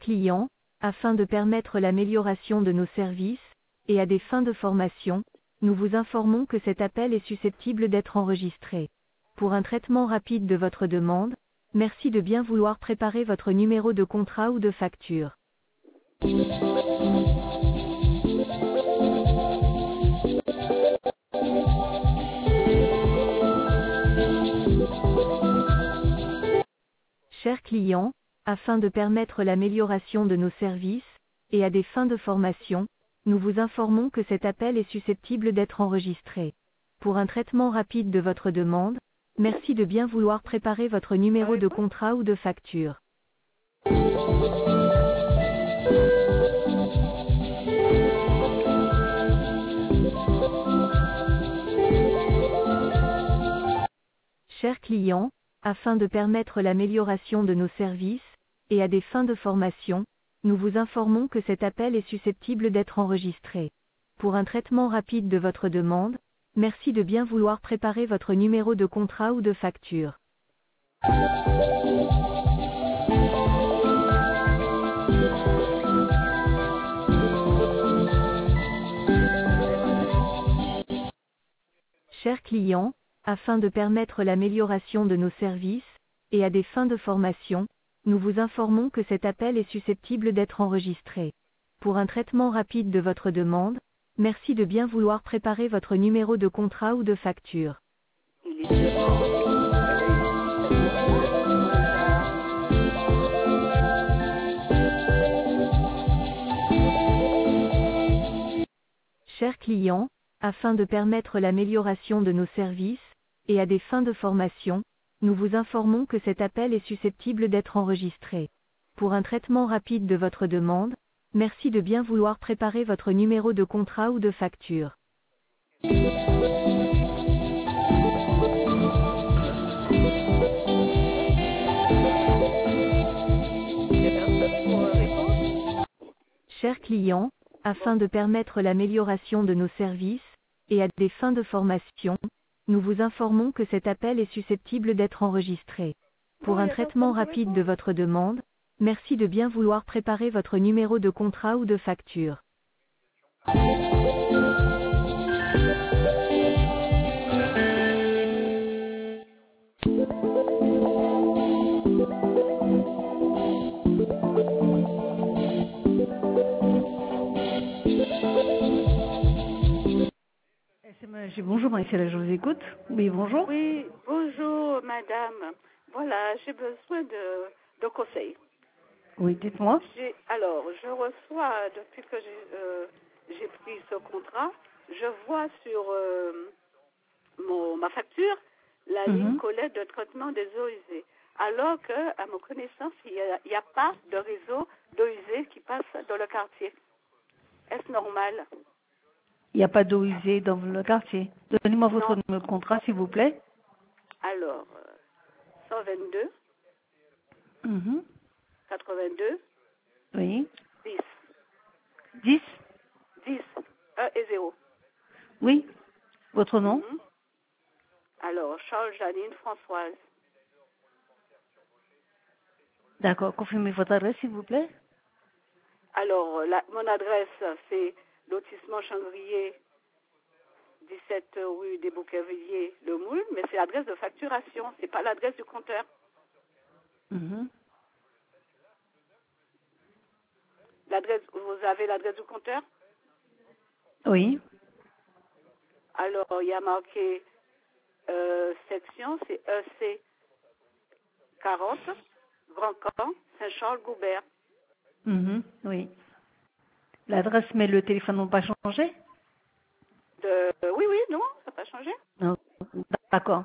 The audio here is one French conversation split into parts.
client, afin de permettre l'amélioration de nos services, et à des fins de formation, nous vous informons que cet appel est susceptible d'être enregistré. Pour un traitement rapide de votre demande, merci de bien vouloir préparer votre numéro de contrat ou de facture. Chers clients, afin de permettre l'amélioration de nos services, et à des fins de formation, nous vous informons que cet appel est susceptible d'être enregistré. Pour un traitement rapide de votre demande, merci de bien vouloir préparer votre numéro de contrat ou de facture. Chers clients, afin de permettre l'amélioration de nos services, et à des fins de formation, nous vous informons que cet appel est susceptible d'être enregistré. Pour un traitement rapide de votre demande, merci de bien vouloir préparer votre numéro de contrat ou de facture. Chers clients, afin de permettre l'amélioration de nos services, et à des fins de formation, nous vous informons que cet appel est susceptible d'être enregistré. Pour un traitement rapide de votre demande, merci de bien vouloir préparer votre numéro de contrat ou de facture. Chers clients, afin de permettre l'amélioration de nos services, et à des fins de formation, nous vous informons que cet appel est susceptible d'être enregistré. Pour un traitement rapide de votre demande, merci de bien vouloir préparer votre numéro de contrat ou de facture. Chers clients, afin de permettre l'amélioration de nos services, et à des fins de formation, nous vous informons que cet appel est susceptible d'être enregistré. Pour un traitement rapide de votre demande, merci de bien vouloir préparer votre numéro de contrat ou de facture. Bonjour Marie-Céline, je vous écoute. Oui, bonjour. Oui, bonjour madame. Voilà, j'ai besoin de conseils. Oui, dites-moi. Alors, je reçois, depuis que j'ai pris ce contrat, je vois sur ma facture la ligne collecte de traitement des eaux usées. Alors qu'à ma connaissance, il n'y a pas de réseau d'eau usée qui passe dans le quartier. Est-ce normal? Il n'y a pas d'eau usée dans le quartier. Donnez-moi votre numéro de contrat, s'il vous plaît. Alors, 122, 82, oui. 10. 10 10, 1 et 0. Oui. Votre nom? Alors, Charles Janine Françoise. D'accord. Confirmez votre adresse, s'il vous plaît. Alors, mon adresse, c'est lotissement Changrier, 17 rue des Bouquevilliers, Le Moule, mais c'est l'adresse de facturation, c'est pas l'adresse du compteur. Vous avez l'adresse du compteur? Oui. Alors, il y a marqué section, c'est EC 40, Grand Camp, Saint-Charles-Goubert. Oui. L'adresse, mais le téléphone n'ont pas changé? Oui, non, ça n'a pas changé. Non. D'accord.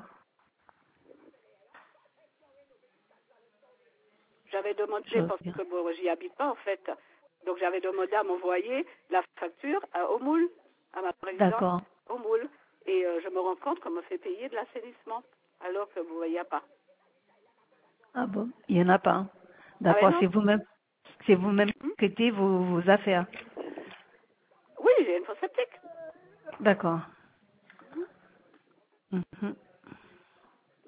J'avais demandé, parce que bon, j'y habite pas en fait, donc j'avais demandé à m'envoyer la facture au moule, à ma présidente au moule. Et je me rends compte qu'on me fait payer de l'assainissement, alors que vous ne voyez pas. Ah bon? Il n'y en a pas. D'accord, Ah, c'est vous-même qui traitez vos affaires. Oui, j'ai une fosse septique. D'accord.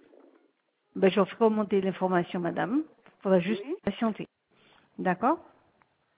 Ben, je vais remonter l'information, madame. Il faudra juste patienter. D'accord?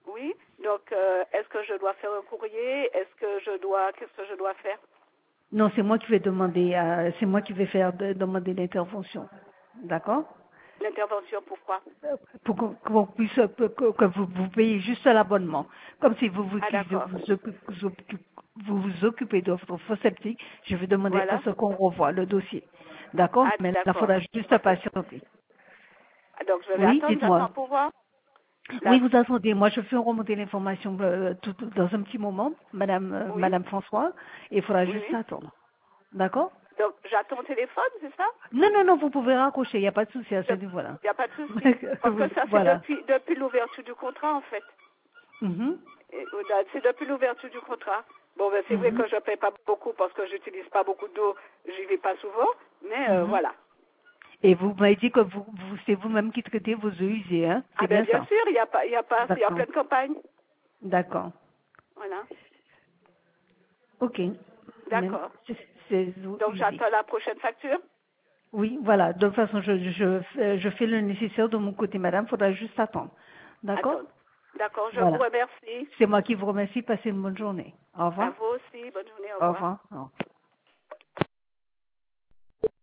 Oui, donc est-ce que je dois faire un courrier? Qu'est-ce que je dois faire? Non, c'est moi qui vais demander, c'est moi qui vais demander l'intervention. D'accord? L'intervention, pourquoi? Pour qu'on puisse, que vous payez juste l'abonnement. Comme si D'accord. vous vous occupez de votre fosse septique, je vais demander Voilà. à ce qu'on revoie le dossier. D'accord? Mais là, il D'accord. faudra juste patienter. Donc je vais Oui, attendre, dites-moi. j'attends pour voir. Oui, vous attendez. Moi, je fais remonter l'information dans un petit moment, Oui, Madame François, et il faudra oui, juste oui. attendre. D'accord? Donc j'attends au téléphone, c'est ça? Non, non, non, vous pouvez raccrocher, il n'y a pas de souci à ce Il niveau-là. n'y a pas de souci. Parce que ça, c'est Voilà. depuis l'ouverture du contrat, en fait. Mhm. C'est depuis l'ouverture du contrat. Bon, ben, c'est vrai Mhm. que je ne paye pas beaucoup parce que j'utilise pas beaucoup d'eau, j'y vais pas souvent, mais Mhm. voilà. Et vous m'avez dit que c'est vous-même qui traitez vos eaux usées, hein? Ah C'est ben bien bien ça? sûr, il y a D'accord. plein de campagnes. D'accord. Voilà. Ok. Même, D'accord. c'est eaux Donc usées. j'attends la prochaine facture. Oui, voilà. De toute façon, je fais le nécessaire de mon côté, madame. Il faudra juste attendre. D'accord? Attends. D'accord, je vous Voilà. remercie. C'est moi qui vous remercie. Passez une bonne journée. Au À revoir. vous aussi. Bonne journée. Au Au revoir. revoir. Au revoir.